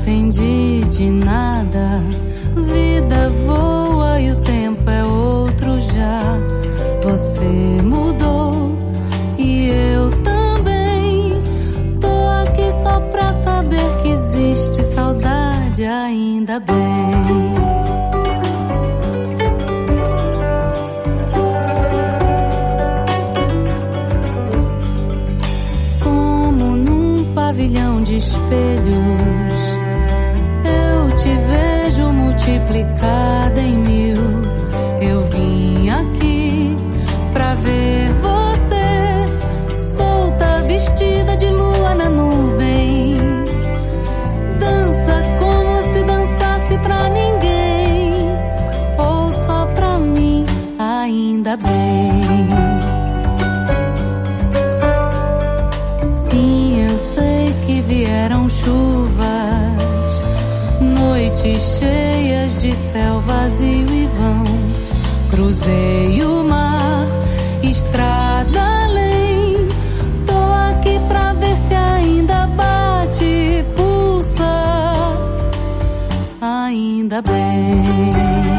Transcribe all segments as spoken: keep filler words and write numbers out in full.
arrependi de nada. Vida voa e o tempo é outro já. Você mudou e eu também. Tô aqui só pra saber que existe saudade, ainda bem. Como num pavilhão de espelhos, eu te vejo multiplicada em mil. Eu vim aqui pra ver você, solta, vestida de lua na nuvem. Dança como se dançasse pra ninguém, ou só pra mim, ainda bem. Sim, eu sei que vieram chuvas, noites cheias de céu vazio e vão. Cruzei o mar, estrada além. Tô aqui pra ver se ainda bate, pulsa, ainda bem.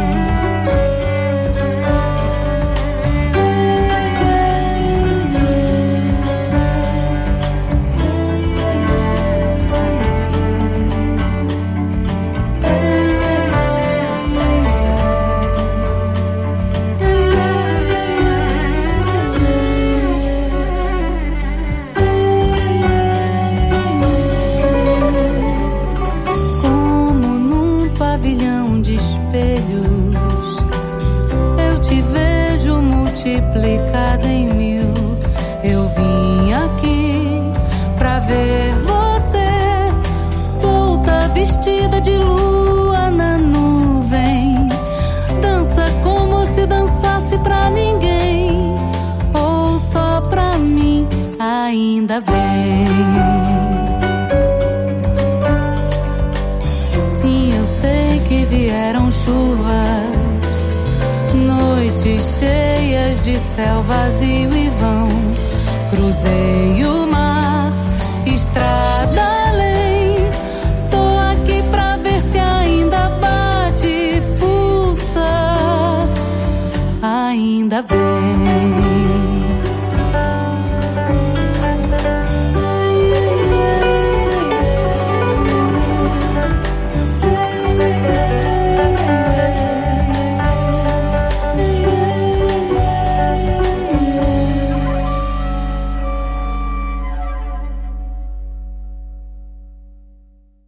Eu te vejo multiplicada em mil. Eu vim aqui pra ver você, solta, vestida de lua na nuvem. Dança como se dançasse pra ninguém, ou só pra mim, ainda bem. Que vieram chuvas, noites cheias de céu vazio e vão. Cruzei o mar, estrada além. Tô aqui pra ver se ainda bate, pulsa, ainda bem.